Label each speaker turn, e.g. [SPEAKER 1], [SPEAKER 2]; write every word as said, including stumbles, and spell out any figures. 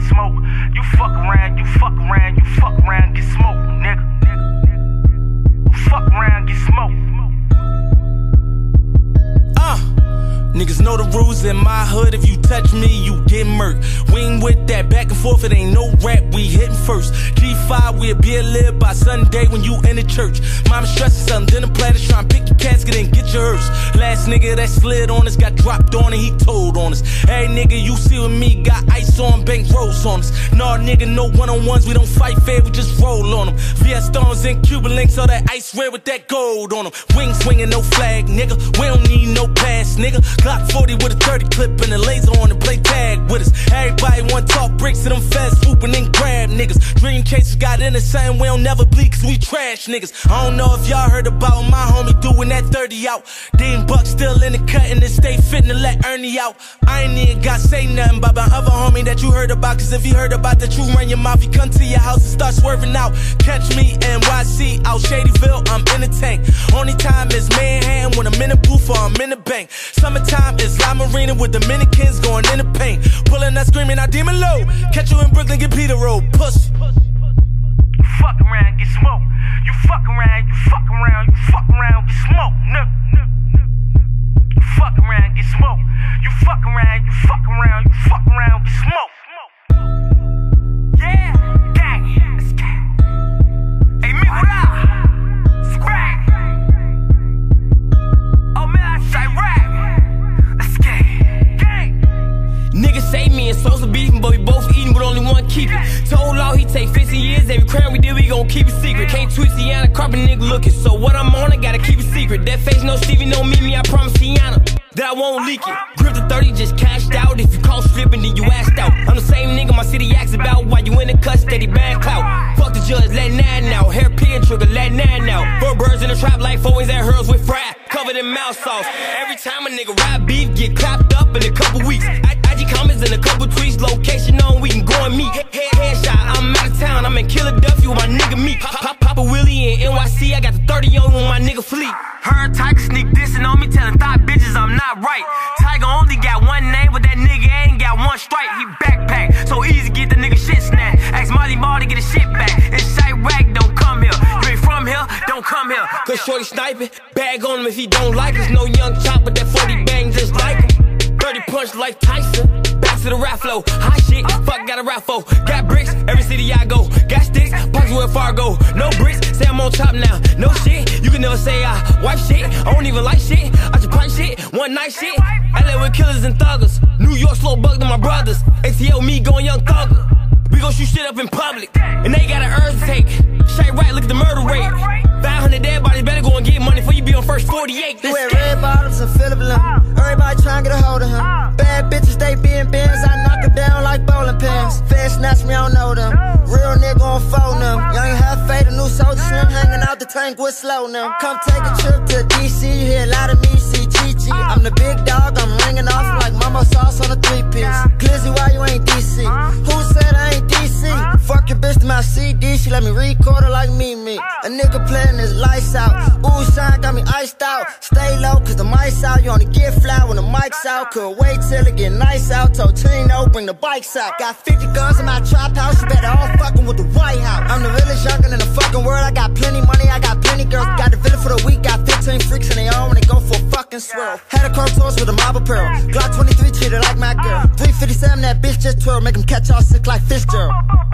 [SPEAKER 1] smoke. You fuck around, you fuck around, you fuck around, get smoked, nigga. Fuck around, get smoked.
[SPEAKER 2] Uh, niggas know the rules in my hood. If you touch me, you get murked. We ain't with that back and forth, it ain't no rap, we hitting first. G five, we'll be a live by Sunday when you in the church. Mama stressing something, then the platters trying to pick your casket and get your hearse. Last nigga that slid on us got dropped on and he told on us. Hey nigga, you see with me, got ice on, bank rolls on us. Nah nigga, no one-on-ones, we don't fight fair, we just roll on them. V S Stones and Cuban links, all that ice red with that gold on them. Wing swinging, no flag, nigga, we don't need no pass, nigga. Glock forty with a thirty clip and a laser on to play tag with us. Everybody want talk bricks to them fast swooping and grab niggas. Dream chasers got in the same, we don't never bleed cause we trash niggas. I don't know if y'all heard about my homie doing that thirty out. Dean Buck still in the cut and it stay fitting to let Ernie out. I ain't even got to say nothing about my other homie that you heard about, cause if he heard about that you run your mouth, he come to your house and start swerving out. Catch me N Y C out Shadyville, I'm in the tank. Only time is Manhattan when I'm in the booth or I'm in the bank. Summertime is La Marina with Dominicans going in the paint. Pulling that screaming out demon low. Catch you in Brooklyn, get Peter Road, pussy.
[SPEAKER 1] You fuck around, get smoked. You fuck around, you fuck around, you fuck around, get smoked, nigga. You fuck around, get smoked. You fuck around, you fuck around, you fuck around, get smoked. Yeah, gang, let's go. Hey, me what up? Scrap. Oh man, I say rap. Let's get gang.
[SPEAKER 3] Niggas say me and Sosa beefing, but we both eating, but only one keep it. Told Law he take fifteen years, every crime we did, we gon' keep it secret. Can't tweet Tiana, carpet nigga looking, so what I'm on, I gotta keep it secret. That face, no Stevie, no Mimi, I promise Tiana that I won't leak it. Grip the thirty, just cashed out. If you call slipping, then you asked out. I'm the same nigga my city asks about. Why you in the cut, steady bad clout. Fuck the judge, let nine out. Hair pin trigger, let nine out. Four birds in the trap, like always at hers with fry, covered in mouth sauce. Every time a nigga rap beef, get clapped up in a couple weeks. I, I G comments and a couple tweets, location on, we can go and meet. Head, head, headshot, I'm out of town, I'm in Philadelphia with my nigga Meek. Pop, pop, Papa Willie in N Y C, I got the thirty on with my nigga Fleet.
[SPEAKER 1] Her Tiger sneak dissing on me, telling thought bitches I'm not right. Tiger only got one name, but that nigga ain't got one strike. He backpack, so easy get the nigga shit snatched. Ask Molly Ball to get his shit back. It's Chirac, don't come here. You ain't from here, don't come here.
[SPEAKER 3] Cause shorty sniping, bag on him if he don't like us. No young chop, but that forty bang just like him. thirty punch like Tyson, back to the rap flow. Hot shit, fuck got a rap foe. Got bricks, every city I go. Got sticks, pockets where Fargo. No bricks, say I'm on top now. No shit, you can never say I wipe shit. I don't even like shit, I just pipe shit. One night shit, L A with killers and thuggers. New York slow bug to my brothers. A T L me going young thugger. We gon' shoot shit up in public, and they got an urge to take. Shay right, look at the murder rate. five hundred dead bodies, better go and get money before you be on first forty-eight.
[SPEAKER 4] You wear red bottoms and Philip Lim. Everybody trying to get a hold of him. Bad bitches, they be in bins. I knock her down like bowling pins. Fed snatch me, I don't know them. Real nigga on phone them. Young half fade, a new soldier slim. Hanging out the tank with slow them. Come take a trip to D C. Hear a lot of me, see Chi-Chi. I'm the big dog, I'm ringing off like mama sauce on a three-piece. Glizzy, why you ain't D C? Who said I ain't D C? Fuck your bitch to my C D. She let me record her like me, me. A nigga playing his lights out. Ooh, shine got me iced out. Stay low, cause the mic's out. You only get fly when the mic's out. Could wait till it get nice out. Told Tino, bring the bikes out. Got fifty guns in my trap house. You better all fucking with the White House. I'm the realest youngin' in the fucking world. I got plenty money, I got plenty girls. Got the villa for the week. Got fifteen freaks and they all when they go for a fucking swirl. Had a car toast with a mob apparel. Glock twenty-three treated like my girl. three fifty-seven, that bitch just twirl. Make him catch all sick like Fitzgerald.